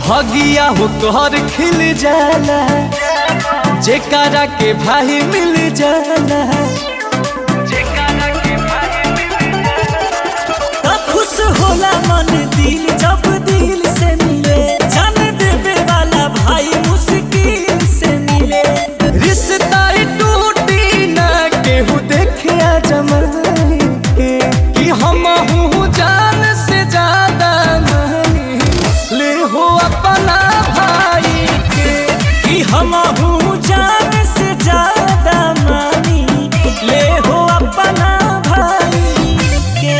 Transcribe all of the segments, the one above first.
भगिया हो तोहर खिल जाला, जेकरा के भाई मिल जाला। खुश होला मन दिल जब दिल से मिले, जान देवे वाला भाई मुश्किल से मिले। रिश्ता टूटी ना केहू देखे जमाने के, कि हम हूँ जान से ज्यादा मानी ले हो अपना भाई के। कि हम हूँ जान से ज्यादा मानी ले हो अपना भाई के।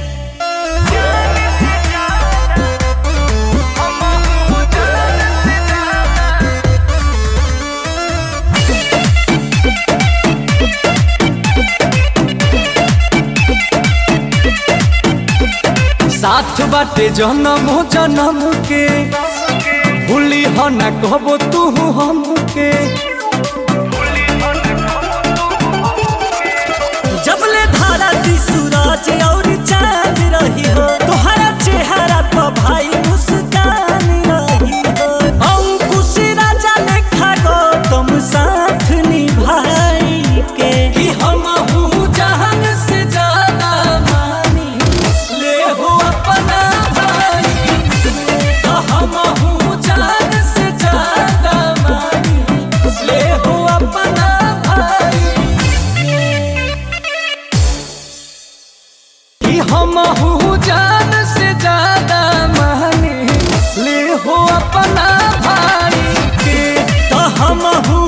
साथ बाटे जन्म जन्म के, भूली हो न कहबो तू हमके। जबले धारा दी सूरज और चांद रही हो, तोहरा चेहरा पर भाई मुस्कान रही हो। अंकुश राजा लेखा गौतम साथ निभाई के। कि हम हूँ जान से ज्यादा मानी ले हो अपना भाई। तो हम हूँ जान से ज्यादा मानी ले हो अपना भाई। कि हम हूँ जान से ज्यादा मानी ले हो अपना भाई के। तो हम हूँ